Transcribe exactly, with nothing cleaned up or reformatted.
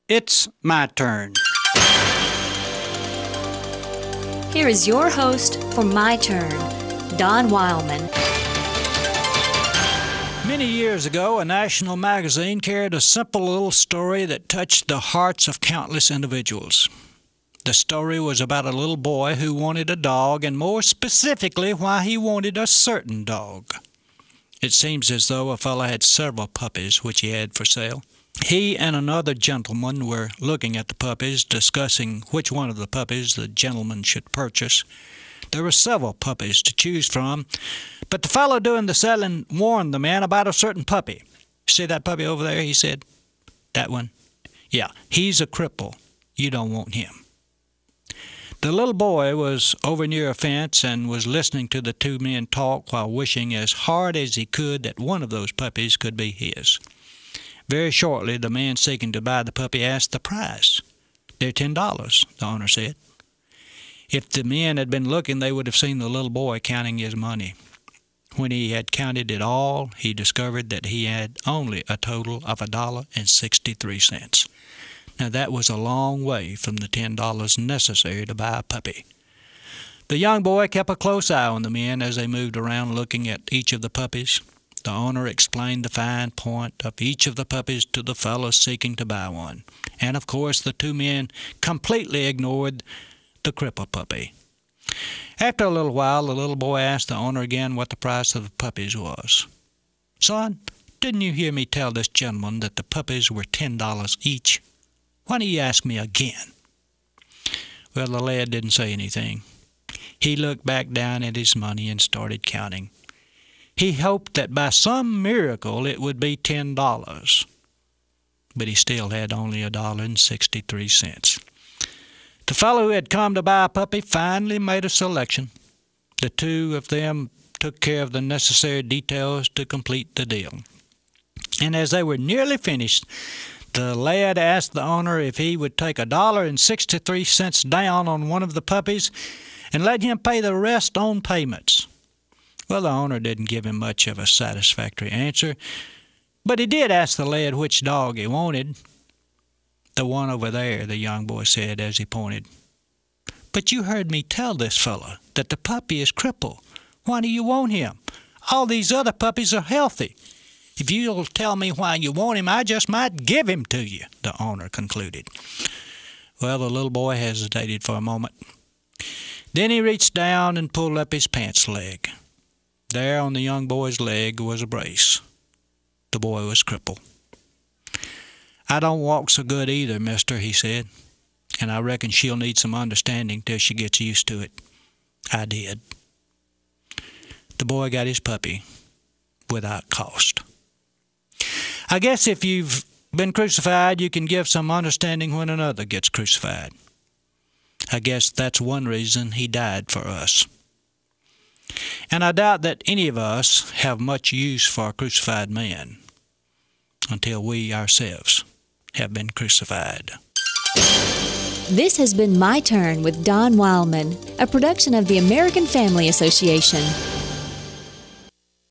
It's my turn. Here is your host for My Turn, Don Wildman. Many years ago, a national magazine carried a simple little story that touched the hearts of countless individuals. The story was about a little boy who wanted a dog, and more specifically, why he wanted a certain dog. It seems as though a fellow had several puppies which he had for sale. He and another gentleman were looking at the puppies, discussing which one of the puppies the gentleman should purchase. There were several puppies to choose from, but the fellow doing the selling warned the man about a certain puppy. "See that puppy over there?" he said. "That one?" "Yeah, he's a cripple. You don't want him." The little boy was over near a fence and was listening to the two men talk while wishing as hard as he could that one of those puppies could be his. Very shortly, the man seeking to buy the puppy asked the price. "They're ten dollars, the owner said. If the men had been looking, they would have seen the little boy counting his money. When he had counted it all, he discovered that he had only a total of a dollar and sixty-three cents. Now that was a long way from the ten dollars necessary to buy a puppy. The young boy kept a close eye on the men as they moved around looking at each of the puppies. The owner explained the fine point of each of the puppies to the fellow seeking to buy one. And of course the two men completely ignored the cripple puppy. After a little while, the little boy asked the owner again what the price of the puppies was. "Son, didn't you hear me tell this gentleman that the puppies were ten dollars each? Why do you ask me again?" Well, the lad didn't say anything. He looked back down at his money and started counting. He hoped that by some miracle it would be ten dollars, but he still had only a dollar and sixty-three cents. The fellow who had come to buy a puppy finally made a selection. The two of them took care of the necessary details to complete the deal. And as they were nearly finished, the lad asked the owner if he would take a dollar and sixty-three cents down on one of the puppies and let him pay the rest on payments. Well, the owner didn't give him much of a satisfactory answer, but he did ask the lad which dog he wanted. "The one over there," the young boy said as he pointed. "But you heard me tell this fellow that the puppy is crippled. Why do you want him? All these other puppies are healthy. If you'll tell me why you want him, I just might give him to you," the owner concluded. Well, the little boy hesitated for a moment. Then he reached down and pulled up his pants leg. There on the young boy's leg was a brace. The boy was crippled. "I don't walk so good either, mister," he said, "and I reckon she'll need some understanding till she gets used to it." I did. The boy got his puppy without cost. I guess if you've been crucified, you can give some understanding when another gets crucified. I guess that's one reason he died for us. And I doubt that any of us have much use for a crucified man until we ourselves have been crucified. This has been My Turn with Don Wildman, a production of the American Family Association.